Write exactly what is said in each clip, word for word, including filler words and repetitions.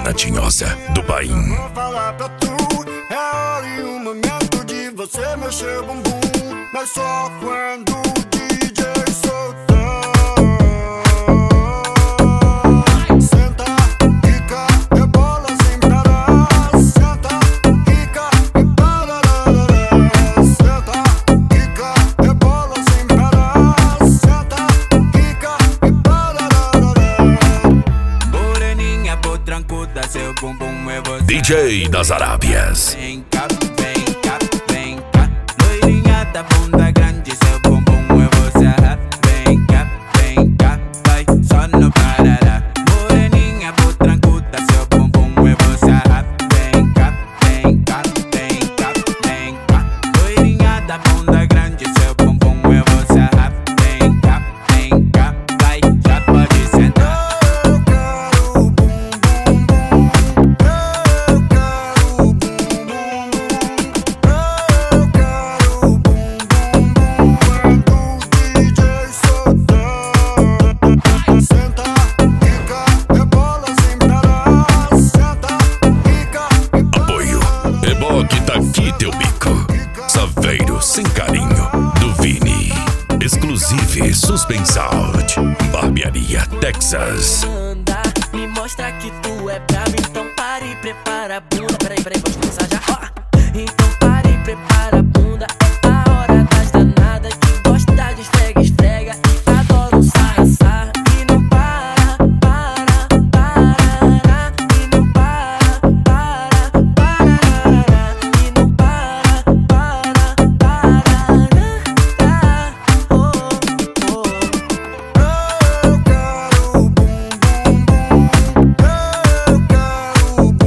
Montana Tinhosa do Paim. Vou falar pra tu, é a hora e o momento de você mexer o bumbum, mas só quando o D J soltar. Senta, quica, rebola sem parar. Senta, quica, rebola. Senta, quica, rebola sem parar. Senta, quica, rebola. Moreninha potrancuda, seu bumbum é você. D J das Arábias. Vem cá, vem cá, vem cá. Loirinha da bunda grande, seu bumbum é você. Vem cá, vem cá, vai, só não parará. Moreninha potrancuda, seu bumbum é você. Vem cá, vem cá, vem cá, vem cá. Loirinha da bunda grande, seu bumbum é você. Vem cá, vem cá, vai, já pode sentar. Eu quero o bum bum bum. Eu quero o bum bum bum. Eu quero o bum bum bum. Quando o D J soltar. Senta, quica, rebola sem parar. Senta, quica, Apoio. Reboque tá aqui teu bico. Saveiro sem carinho do Vini. Exclusive Suspensout. Barbearia Texas. Anda, me mostra que tu é brabo, então pare e prepara a bunda. Peraí, peraí, pode começar já. Ó. Então pare e prepara a bunda. É a hora das danadas que gosta de esfrega, esfrega e adora um sarra, sarra. E não para, para, para. E não para, para, para. E não para, para, para. Oh, oh. eu quero o bum bum bum. Eu quero o bum bum bum.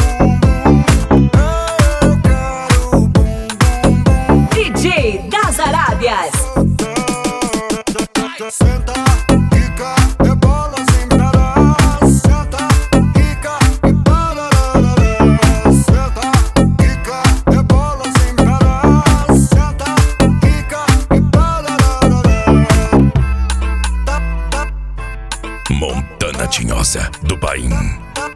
Eu quero o bum bum bum. D J das Arábias. Senta, quica, rebola sem parar. Senta, quica, rebola. Senta, quica, rebola sem parar. Senta, quica, rebola. Montana Tinhosa do Paim.